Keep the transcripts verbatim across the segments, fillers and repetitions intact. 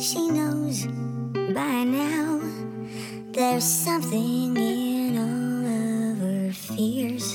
She knows by now there's something in all of her fears.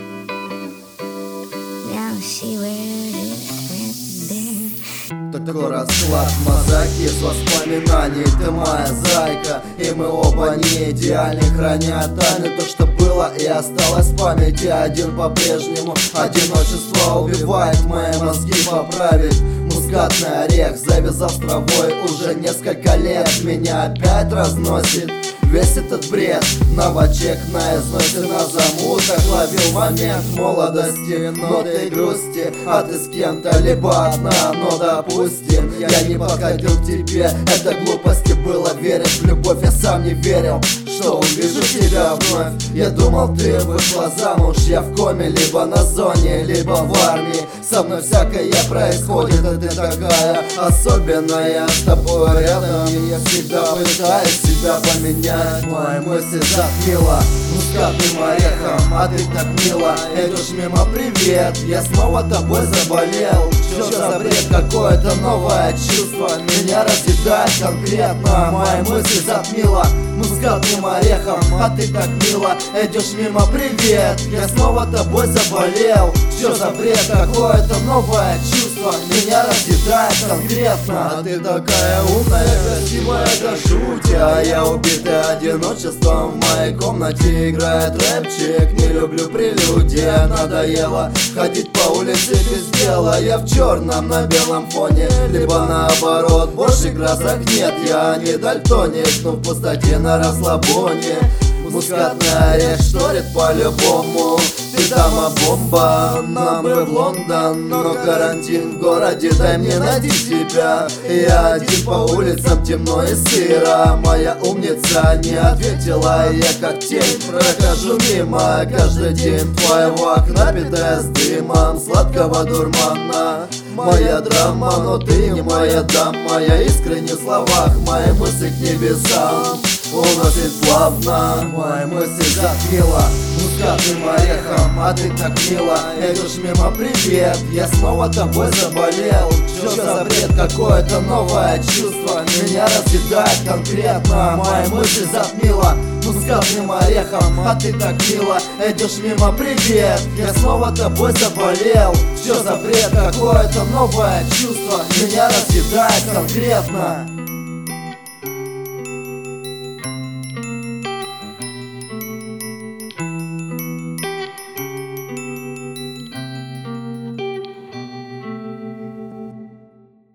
Now she wears it threadbare. Такой расклад мозаики с воспоминаний. Ты моя зайка, и мы оба не идеальны, храня тайны. То, что было и осталось в памяти. Один по-прежнему, одиночество убивает мои мозги поправить. Мускатный орех, завязав с травой уже несколько лет, меня опять разносит весь этот бред. Новачек на износе, на замутах ловил момент молодости, ноты грусти, а ты с кем-то либо одна. Но допустим, я не подходил к тебе, это глупости было верить в любовь. Я сам не верил, что увижу тебя вновь. Я думал, ты вышла замуж, я в коме, либо на зоне, либо в армии. Со мной всякое происходит, а ты такая особенная. С тобой рядом я всегда пытаюсь себя поменять. Мои мысли затмила мускатным орехом, а ты так мило идешь мимо, привет. Я снова тобой заболел. Что за бред, какое-то новое чувство меня разъедает конкретно. Мои мысли затмила мускатным орехом, а ты так мило идешь мимо, привет. Я снова тобой заболел. Что за бред, какое-то новое чувство меня разъедает конкретно. А ты такая умная, красивая до жути, а я убитый одиночеством. В моей комнате играет рэпчик, не люблю прелюдия. Надоело ходить по улице без дела. Я в черном на белом фоне, либо наоборот, больше красок нет. Я не дальтоник, но в пустоте на расслабоне. Мускатный орех шторит по-любому. Ты дама бомба, нам бы в Лондон, но карантин в городе, дай мне найти тебя. Я один по улицам, темно и сыро. Моя умница не ответила, я как тень прохожу мимо. Каждый день твоего окна, питаясь дымом сладкого дурмана. Моя драма, но ты не моя дама. Я искренне в словах, мои мысли к небесам уносит плавно. Мои мысли затмила мускатным орехом, а ты так мило идешь мимо, привет. Я снова тобой заболел. Что за бред, какое-то новое чувство меня разъедает конкретно. Мои мысли затмила мускатным орехом, а ты так мило идешь мимо, привет. Я снова тобой заболел. Что за бред, какое-то новое чувство меня разъедает конкретно.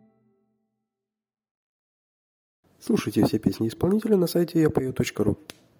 Слушайте все песни исполнителя на сайте я пою точка ру.